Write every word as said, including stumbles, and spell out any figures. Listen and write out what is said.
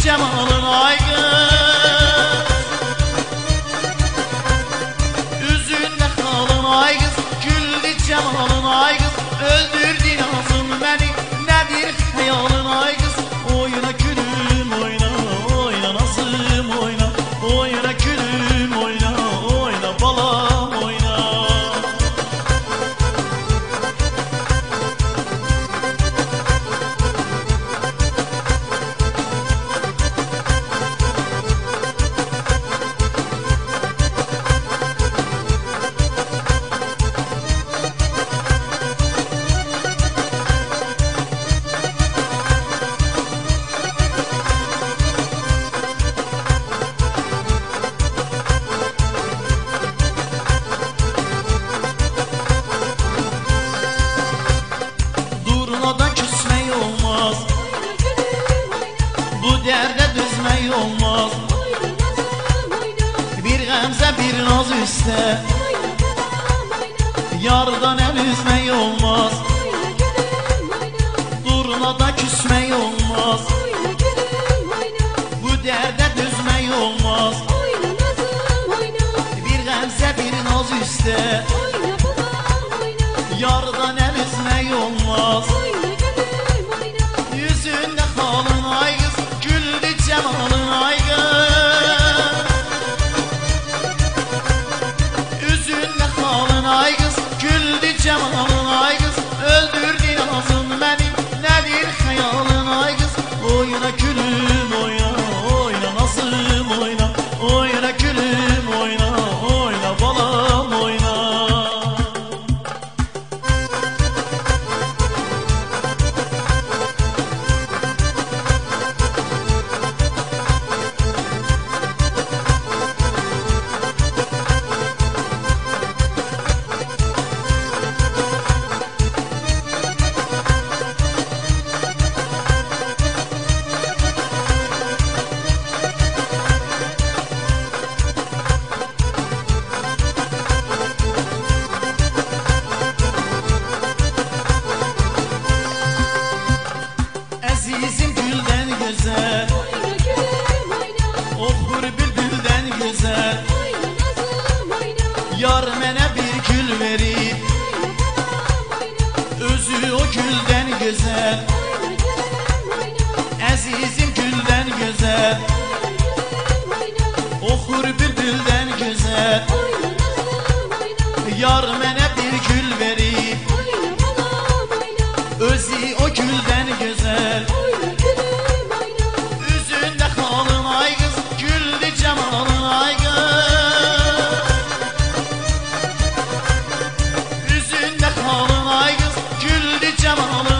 cemalın ay kız, üzünde kalın ay kız, güldü cemalın ay kız. Öldürdün ağzın beni, nedir hayalın ay kız. Oyna gülüm oyna, oyna nazım oyna, oyna gülüm oyna, oyna balam oyna. Durnadan küsmek olmaz, bu derde düzmek olmaz. Bir gamze bir naz üstte, yardan el üzmek olmaz. Durnadan küsmek olmaz, bu derde düzmek olmaz. Bir gamze bir naz üstte, yardan el üzmek olmaz. Yüzünde kalın ay kız, güldü cemalın ay kız. Yüzünde kalın ay kız, güldü cemalın ay kız. Öldürdün ağzın beni, nedir hayalın ay kız. Oyna gülüm oyna, oyna nazım oyna, oyna gülüm oyna, oyna balam oyna. Azizim gülden güzel, okur bülbülden güzel. Yar mənə bir gül verib, özü o gülden güzel. Azizim gülden güzel, okur bülbülden güzel. Yar mənə bir gül verib, özü o gülden güzel. Üzünde kalın ay kız, güldü cemalın ay kız. Üzünde kalın ay kız, güldü cemalın